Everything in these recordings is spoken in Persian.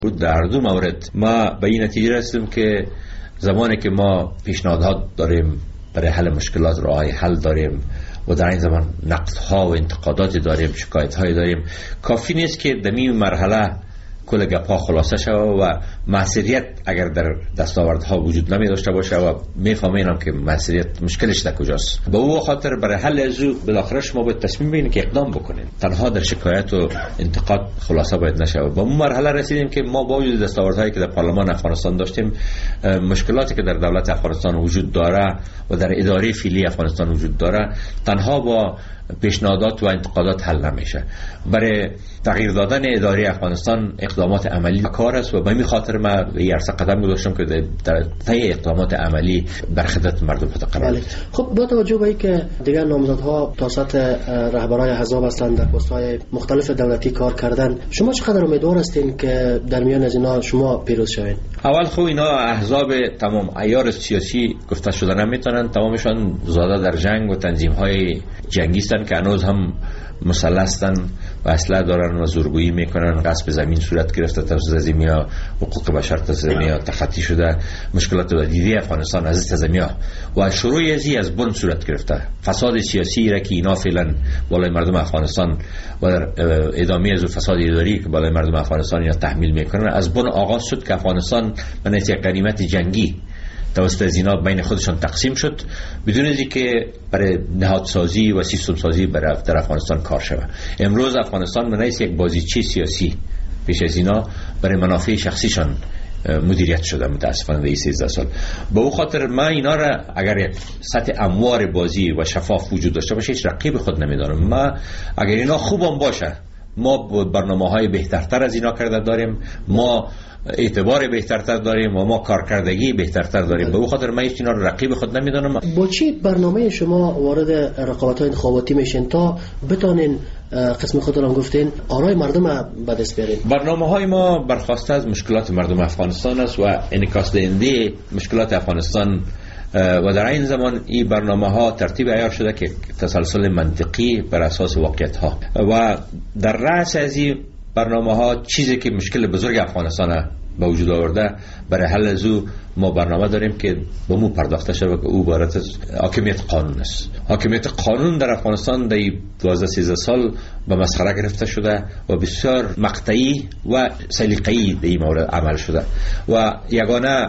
بود. در دو مورد ما به این نتیجه رسیدیم که زمانی که ما پیشنهادات داریم برای حل مشکلات، راهی حل داریم و در این زمان نقدها و انتقادات داریم، شکایت‌های داریم، کافی نیست که در این مرحله کل گپا خلاصه شود و مسئولیت اگر در دستاوردها وجود نمی داشته باشه و میفهمیم که مسئولیت مشکلش در کجاست. به او خاطر برای حل ازو بالاخره شما باید تصمیم بگیرید که اقدام بکنید، تنها در شکایت و انتقاد خلاصه باید نشه. به اون مرحله رسیدیم که ما با وجود دستاوردهایی که در پارلمان افغانستان داشتیم، مشکلاتی که در دولت افغانستان وجود داره و در اداره فعلی افغانستان وجود داره تنها با پیشنهادات و انتقادات حل نمیشه. برای تغییر دادن اداره افغانستان اقدامات عملی کار است و به این خاطر ما این عرصه قدم گذاشتم که در طی اقدامات عملی بر خدمت مردم قرار بگیریم. خب با توجه به اینکه دیگر نامزدها تا سطح رهبرای احزاب هستند، در پست‌های مختلف دولتی کار کردن، شما چقدر امیدوار هستین که در میان از اینا شما پیروز شوین؟ اول خب اینا احزاب تمام عیار سیاسی گفته شده نمیتونن، تمامشان زاده در جنگ و تنظیم‌های جنگی هستند که هنوز هم مسلح هستند و اسلحه دارن و زورگویی میکنن. غصب زمین صورت گرفته، تزمیم‌ها حقوق بشر تزمیم‌ها تخطی شده، مشکلات وجودی افغانستان از تزمیم‌ها و شروع از بن صورت گرفته. فساد سیاسی را که اینا فعلا بالای مردم افغانستان و در ادامه از فساد اداری که بالای مردم افغانستان اینا تحمیل میکنن از بن آغاز شد که افغانستان من یک غنیمت جنگی توسط از اینا بین خودشان تقسیم شد بدون از اینکه برای نهادسازی و سیستم سازی در افغانستان کار شود. امروز افغانستان من نیست یک بازیچه سیاسی پیش از اینا برای منافع شخصیشان مدیریت شده متاسفانه در 13 سال. به او خاطر ما اینا را اگر یک سطح اموار بازی و شفاف وجود داشته باشه هیچ رقیب خود نمیدارم. ما اگر اینا خوبم باشه ما برنامه‌های بهترتر از اینا کرده داریم، ما اعتبار بهترتر داریم و ما کارکردگی بهترتر داریم. به او خاطر من اینا رو رقیب خود نمیدونم. با چی برنامه شما وارد رقابت‌های انتخاباتی میشین تا بتونین قسم خودتون هم گفتین آرای مردم به دست بیارین؟ برنامه‌های ما برخواسته از مشکلات مردم افغانستان است و انعکاس دهنده مشکلات افغانستان و در این زمان این برنامه‌ها ترتیب عیار شده که تسلسل منطقی بر اساس واقعیت‌ها و در رأس از این برنامه‌ها چیزی که مشکل بزرگ افغانستان به وجود آورده برای حل از او ما برنامه داریم که به مو پرداخته شده که او عبارت از حاکمیت قانون است. حاکمیت قانون در افغانستان در 12-13 سال به مسخره گرفته شده و بسیار مقطعی و سلیقه‌ای در این مورد عمل شده و یگانه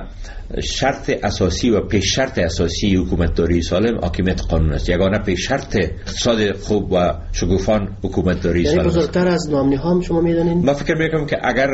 شرط اساسی و پیش شرط اساسی حکومتداری سالم حاکمیت قانون است. یگانه پیش شرط اقتصاد خوب و شکوفان حکومتداری سالم است. بزرگتر از نامنی هم شما میدونین؟ من فکر میکنم که اگر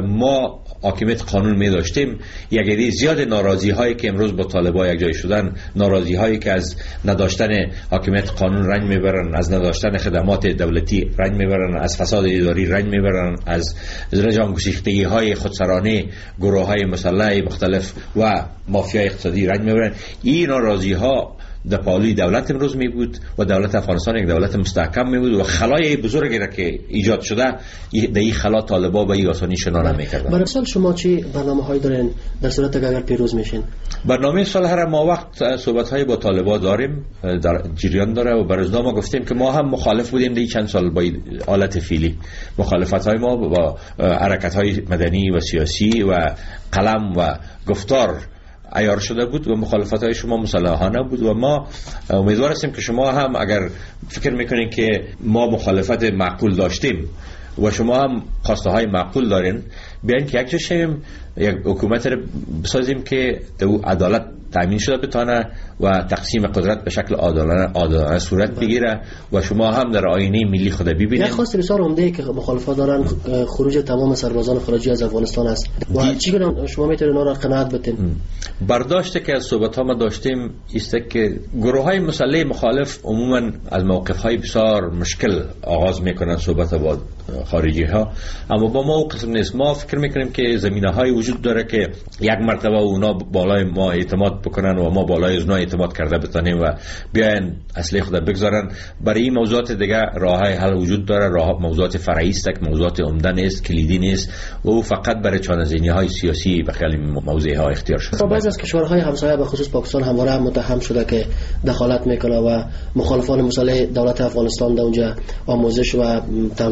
ما حاکمیت قانون می داشتیم یک عده زیاد ناراضی هایی که امروز با طالبان یک جای شدن، ناراضی هایی که از نداشتن حاکمیت قانون رنج میبرن، از نداشتن خدمات دولتی رنج میبرن، از فساد اداری رنج میبرن، از جان گسیختگی های خودسرانه گروه های مسلح مختلف و مافیای اقتصادی رنج میبرن، این ناراضی ها در پالوی دولت امروز می بود و دولت افغانستان یک دولت مستحکم می بود و خلای بزرگی را که ایجاد شده در این خلا طالبا به این آسانی شنا نمی‌کردن. برای سال شما چی برنامه‌هایی دارین در صورت اگر پیروز میشین؟ برنامه سال هر ما وقت صحبت‌های با طالبا داریم در جریان داره و برای ما گفتیم که ما هم مخالف بودیم در چند سال با حالت فعلی. مخالفت‌های ما با حرکت‌های مدنی و سیاسی و قلم و گفتار عیار شده بود و مخالفت‌های شما مسلحانه بود و ما امیدوار هستیم که شما هم اگر فکر میکنین که ما مخالفت معقول داشتیم و شما هم خواسته های معقول دارین بیاین که یک جا شویم یک حکومت رو بسازیم که عدالت تامین شده بتونه و تقسیم قدرت به شکل عادلانه صورت بگیره و شما هم در آینه ملی خود ببینید. یک خواست بسیار عمده که مخالفت دارن خروج تمام سربازان خارجی از افغانستان است و چیکار شما میتونید اونا را قناعت بدین؟ برداشته که از صحبت ها ما داشتیم است که گروه های مسلح مخالف عموما از موقف های بسیار مشکل آغاز میکنن صحبت با خارجی ها، اما با ما قسم نیست. ما فکر میکنیم که زمینه های وجود داره که یک مرتبه اونا بالای ما اعتماد بکنن و ما بالای اونا اعتماد کرده بتونیم و بیاین اصلی خود بگذارن. برای این موضوعات دیگه راههای حل وجود داره، موضوعات فرعی است که موضوعات عمده نیست، کلیدی نیست و او فقط برای چانه‌زنی های سیاسی به خیلی موضوع ها اختیار شده. بعضی از کشورهای همسایه به خصوص پاکستان همواره متهم شده که دخالت میکنه و مخالفان مسلح دولت افغانستان در اونجا آموزش و تمویل میشن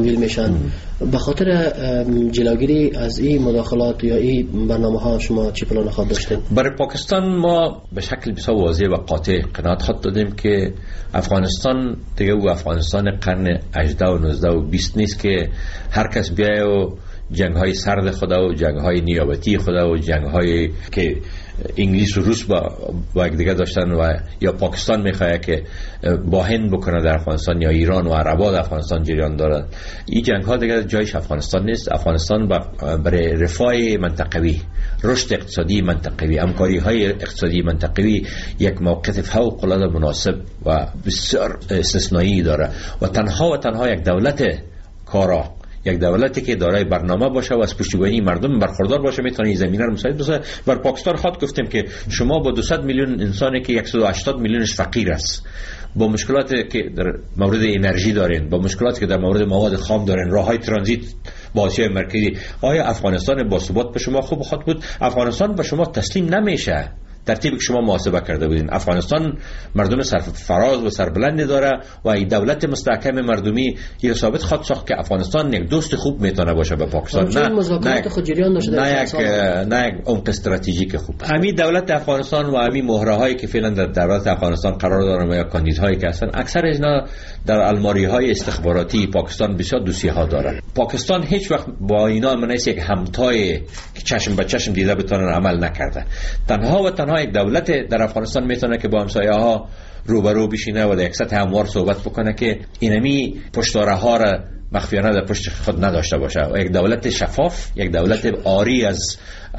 میشن. به خاطر جلوگیری از این مداخلات یا این برنامه ها شما چی پلان خود داشتین؟ برای پاکستان ما به شکل بسیار واضح و قاطع قناعت خود دادیم که افغانستان دیگه او افغانستان قرن 18 و 19 و 20 نیست که هر کس بیایه و جنگ های سرد خدا و جنگ های نیابتی خدا و جنگ های که انگلیس و روس با یک دیگه داشتن و یا پاکستان میخواه که با هند بکنه در افغانستان یا ایران و عربا در افغانستان جریان دارد. این جنگ ها دیگه جایش افغانستان نیست. افغانستان برای رفاه منطقوی، رشد اقتصادی منطقوی، همکاری های اقتصادی منطقوی یک موقف فوق العاده مناسب و بسیار استثنایی داره و تنها یک دولت کارا، یک دولتی که دارای برنامه باشه و از پشتیبانی مردم برخوردار باشه میتونه این زمینه رو مساعد بشه. بر پاکستان خود گفتیم که شما با 200 میلیون انسانی که 180 میلیونش فقیر است، با مشکلاتی که در مورد انرژی دارین، با مشکلاتی که در مورد مواد خام دارین، راههای ترانزیت با آسیای مرکزی، آیا افغانستان با ثبات به شما خوب خود بود؟ افغانستان به شما تسلیم نمیشه. ترتیبی که شما محاسبه کرده بودین، افغانستان مردم سرفراز و سربلندی داره و این دولت مستحکم مردمی یه ثابت خود ساخت که افغانستان یک دوست خوب میتونه باشه به پاکستان. نه یک عمق استراتژیک خوب. همین دولت افغانستان و همین مهره هایی که فعلا در دولت افغانستان قرار دارن و یا کاندیدهایی که هستن، اکثر اینا در الماری های استخباراتی پاکستان بسیار دوسیه ها داره. پاکستان هیچ وقت با اینا منیس یک همتای که چشم به چشم دیده بتونن عمل نکرده. تنها یک دولت در افغانستان میتونه که با همسایه ها روبرو بشینه و در یک سطح هموار صحبت بکنه که اینمی پشتواره ها را مخفیانه در پشت خود نداشته باشه و یک دولت شفاف، یک دولت عاری از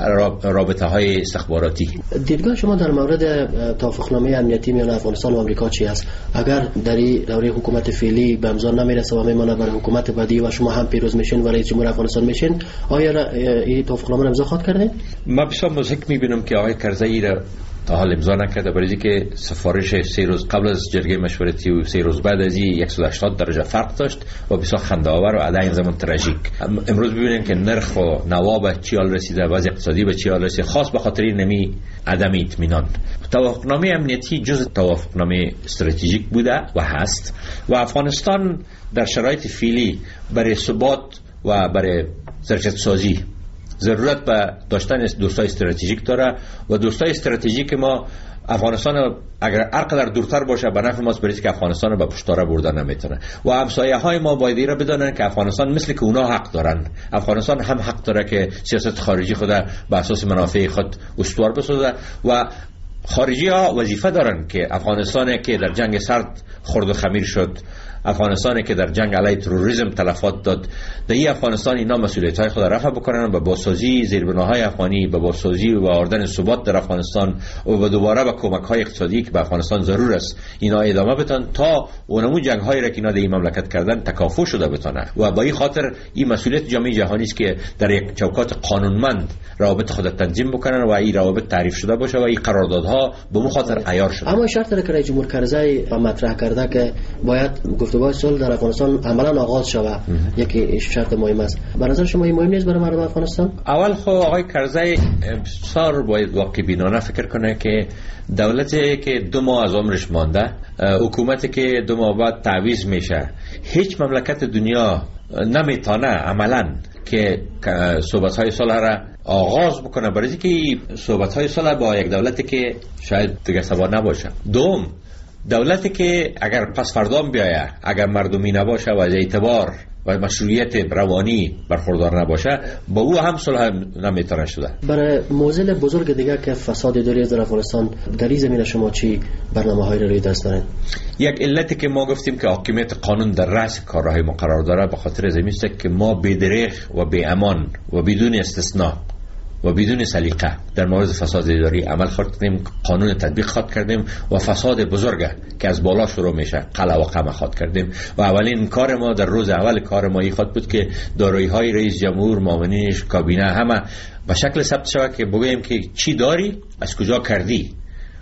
رابطه های استخباراتی. دیدگاه شما در مورد توافقنامه امنیتی میان افغانستان و آمریکا چی است؟ اگر در این دوره حکومت فعلی به امضا نمیرسه و میمونه برای حکومت بعدی و شما هم پیروز میشین و رئیس جمهور افغانستان میشین، آیا این توافقنامه رو امضا خواهد کردین؟ ما بسیار مضحک میبینم که آقای کرزئی را تا حال امضا نکرده، برای اینکه سفارش 3 روز قبل از جرگه مشورتی و 3 روز بعد از این 180 درجه فرق داشت و بسیار خنده‌آور و عدای زمان تراژیک. امروز ببینید که نرخ و نواب چی حال رسیده، وضع اقتصادی به چی حال رسیده، خاص به خاطر نمی عدم اطمینان. توافقنامه امنیتی جز توافقنامه استراتژیک بوده و هست و افغانستان در شرایط فعلی برای ثبات و برای ظرفیت سازی ضرورت به داشتن دوستای استراتژیک داره و دوستای استراتژیک ما افغانستان اگر هرقدر دورتر باشه به نفع ماست، برای که افغانستان رو به پشتواره بردن نمیتونه و همسایه های ما باید این را بدانن که افغانستان مثل که اونا حق دارن. افغانستان هم حق داره که سیاست خارجی خود به اساس منافع خود استوار بسازه و خارجی ها وظیفه دارن که افغانستان که در جنگ سرد خرد و خمیر شد، افغانستانی که در جنگ علیه تروریسم تلفات داد، در این افغانستان اینا مسئولیت‌های خود رفع بکنن و بازسازی زیربناهای افغانی، به بازسازی و آوردن ثبات در افغانستان و دوباره به کمک‌های اقتصادی که به افغانستان ضرور است اینا ادامه بدن تا اونمو جنگ‌هایی را که اینا در این مملکت کردن تکافؤ شده بتونه و با این خاطر این مسئولیت جامعه جهانی است که در یک چوکات قانونمند روابط خود تنظیم بکنن و این روابط تعریف شده باشه و این قراردادها به مو خاطر عیار شده. اما شرط را که رئیس جمهور کرزئی مطرح کرده که باید گفتگوهای صلح در افغانستان عملاً آغاز شود، یکی شرط مهم است. به نظر شما این مهم نیست برای مردم افغانستان؟ اول خب آقای کرزئی بسیار باید واقع بینانه فکر کنه که دولتی که 2 ماه از عمرش مانده، حکومتی که 2 ماه بعد تعویض میشه، هیچ مملکت دنیا نمیتونه عملاً که صحبت‌های صلح را آغاز بکنه، برای اینکه صحبت‌های صلح با یک دولتی که شاید دیگه سوا نباشه. دوم، دولتی که اگر پس فردام بیایه، اگر مردمی نباشه و از اعتبار و مشروعیت روانی برخوردار نباشه، با او هم صلح نمیتونه شده. برای موضوع بزرگ دیگه که فساد اداری در افغانستان، در این زمینه شما چی برنامه‌هایی رو روی دست دارین؟ یک علتی که ما گفتیم که حاکمیت قانون در رأس کارهای ما قرار داره به خاطر از این است که ما بدریغ و بی امان و بدون استثناء و بدون سلیقه در مورد فساد اداری عمل کردیم، قانون تطبیق خواد کردیم و فساد بزرگه که از بالا شروع میشه قلع و قمع خواد کردیم و اولین کار ما در روز اول کار ما این خواد بود که دارایی‌های رئیس جمهور، معاونینش، کابینه همه به شکل ثبت شود که بگوییم که چی داری، از کجا کردی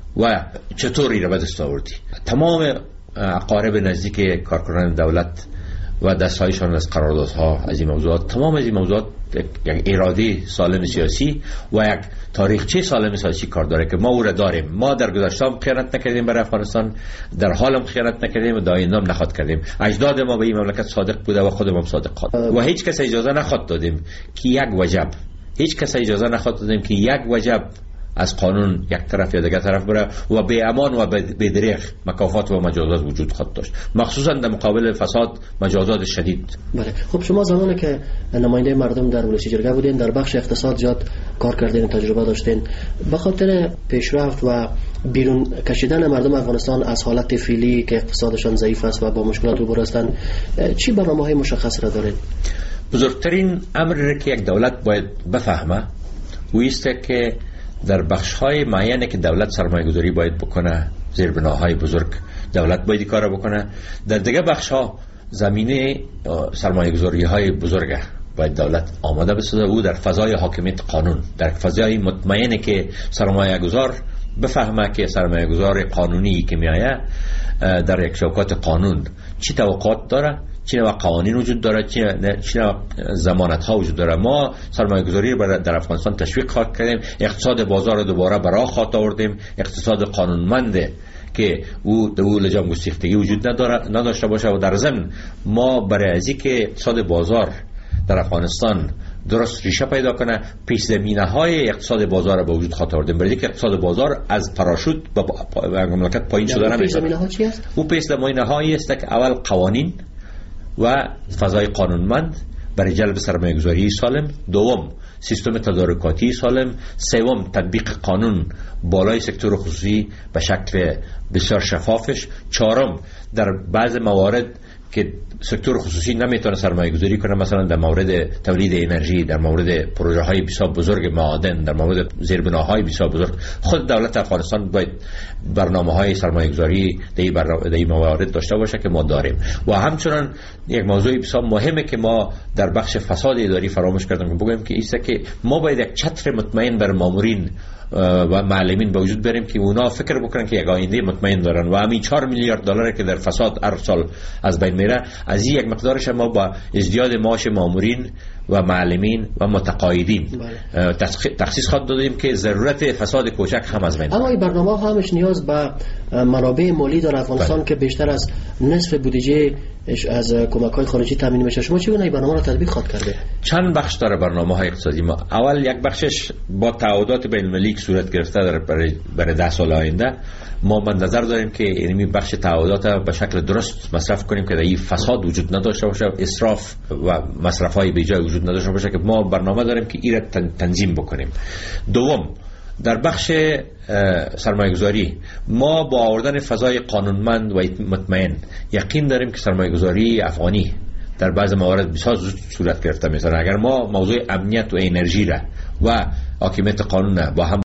و چطوری رو به دست آوردی. تمام اقارب نزدیک کارکنان دولت و دستایشان از قراردادها، از این موضوعات، تمام از این موضوعات یک اراده سالم سیاسی و یک تاریخچه سالم سیاسی کار داره که ما او را داریم. ما در گذشته هم خیانت نکردیم برای افغانستان، در حال هم خیانت نکردیم و در آینده هم نخواد کردیم. اجداد ما به این مملکت صادق بوده و خودمون هم صادق خواهد و هیچ کس اجازه نخواد دادیم که یک وجب از قانون یک طرف یا دیگر طرف بره و به امان و به دریغ مکافات و مجازات وجود خواهد داشت، مخصوصا در مقابل فساد مجازات شدید. بله. خب شما زمانی که نماینده مردم در ولسی جرگه بودین، در بخش اقتصاد زیاد کار کردین، تجربه داشتین، به خاطر پیشرفت و بیرون کشیدن مردم افغانستان از حالت فعلی که اقتصادشان ضعیف است و با مشکلات روبرو هستند، چی برنامه‌های مشخص را دارین؟ بزرگترین امری که یک دولت باید بفهمه است که در بخش‌های معینی که دولت سرمایه‌گذاری باید بکنه، زیربناهای بزرگ دولت باید کار بکنه، در دیگه بخش‌ها زمینه سرمایه‌گذاری‌های بزرگ باید دولت آماده بسازه. او در فضای حاکمیت قانون، در فضای مطمئنه که سرمایه‌گذار بفهمه که سرمایه‌گذار قانونی که میآید در یک چوکات قانون چی توقعات داره، چی نوع قوانین وجود داره، چی نوع ضمانت ها وجود داره. ما سرمایه گذاری در افغانستان تشویق کردیم، اقتصاد بازار رو دوباره برای خاط آوردیم، اقتصاد قانونمنده که او لجام گسیختگی وجود نداشته باشه و در ضمن ما برای ازی که اقتصاد بازار در افغانستان درست ریشه پیدا کنه، پیش زمینه های اقتصاد بازار رو به وجود خاطر آوردیم. برای اینکه اقتصاد بازار از پاراشوت به مملکت پایین شده نمیشه. پیش زمینه ها چی است؟ او پیش زمینه هایی است که اول قوانین و فضای قانونمند برای جلب سرمایه‌گذاری سالم، دوم سیستم تدارکاتی سالم، سوم تطبیق قانون بالای سکتور خصوصی به شکل بسیار شفافش، چهارم در بعض موارد که سکتور خصوصی نمیتونه سرمایه گذاری کنه، مثلا در مورد تولید انرژی، در مورد پروژه های بسیار بزرگ معادن، در مورد زیربناهای بسیار بزرگ، خود دولت افغانستان باید برنامه های سرمایه گذاری در این موارد داشته باشه که ما داریم. و همچنان یک موضوع بسیار مهمه که ما در بخش فساد اداری فراموش کردیم که بگیم که ایسته که ما باید یک چتر مطمئن بر مامورین و معلمین به وجود بریم که اونا فکر بکنن که یک آینده مطمئن دارن و همین 4 میلیارد دلار که در فساد هر سال از بین میره، از این یک مقدارش ما با ازدیاد معاش مامورین و معلمین و متقاعدین تخصیص خواهد دادیم که ضرورت فساد کوچک هم از بین. اما این برنامه همش نیاز به منابع مالی در افغانستان که بیشتر از نصف بودجه از کمک‌های خارجی تامین میشه. شما چگونه این برنامه رو تطبیق خواهد کرده؟ چند بخش داره برنامه‌های اقتصادی ما. اول یک بخشش با تعهدات بین‌المللی صورت گرفته برای 10 سال آینده. ما منتظر داریم که این بخش تعهدات به شکل درست مصرف کنیم که در این فساد وجود نداشته باشه، اسراف و مصرف‌های بی‌جای وجود نداشته باشه، که ما برنامه داریم که این را تنظیم بکنیم. دوم، در بخش سرمایه‌گذاری ما با آوردن فضای قانونمند و مطمئن یقین داریم که سرمایه‌گذاری افغانی در بعض موارد بسیار زود صورت گرفته. مثلا اگر ما موضوع امنیت و انرژی را و حاکمیت قانون با هم